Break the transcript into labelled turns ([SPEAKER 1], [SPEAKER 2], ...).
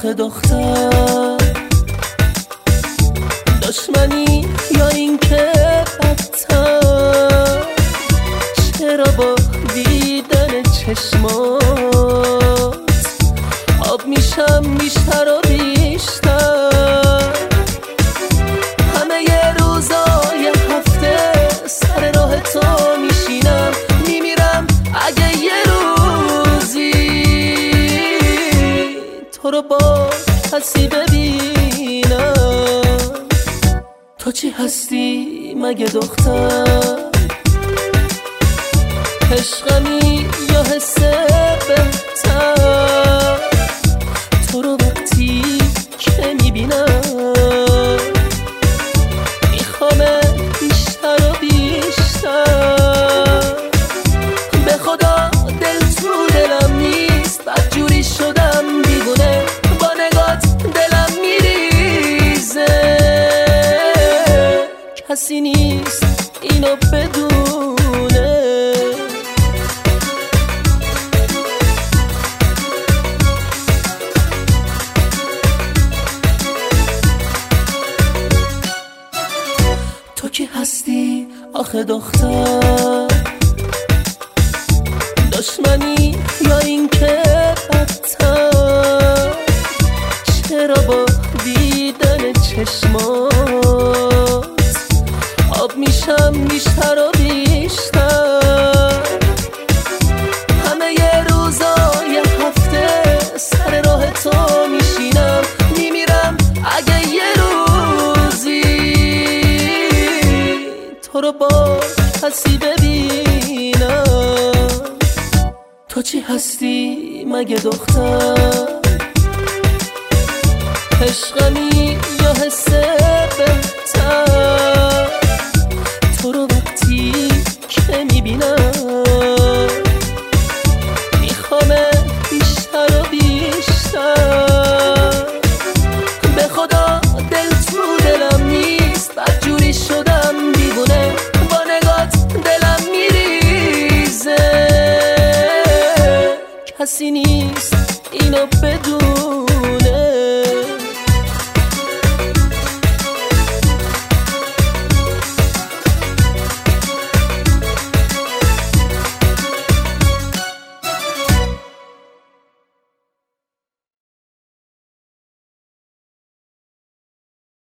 [SPEAKER 1] آخه دختر دشمنی یا این که بدتر، چرا با دیدن چشمات آب میشم بیشتر و بیشتر. همه ی روزای هفته سر راه تو میشینم، میمیرم اگه یه روزی تو رو با کسی ببینم. تو چی هستی مگه دختر؟ عشقمی یا حس بهتر؟ تو رو وقتی که میبینم میخوام بیشتر و بیشتر. به خدا دل تو دلم نیست، بدجوری شدم دیوونه، با نگات دلم میریزه. کسی نیست اینو بدونه. تو کی هستی آخه دختر؟ دشمنی یا این که بدتر؟ چرا با دیدن چشمات آب میشم بیشتر و بیشتر؟ همه ی روزای هفته سر راه تو میشینم، میمیرم اگه یه روزی تو رو با کسی ببینم. تو چی هستی مگه دختر؟ عشقمی یا حس بهتر؟ تو رو وقتی که میبینم میخوام بیشتر و بیشتر. به خدا دل تو دلم نیست، بدجوری شدم دیوونه، با نگات دلم میریزه. کسی نیست اینو بدون.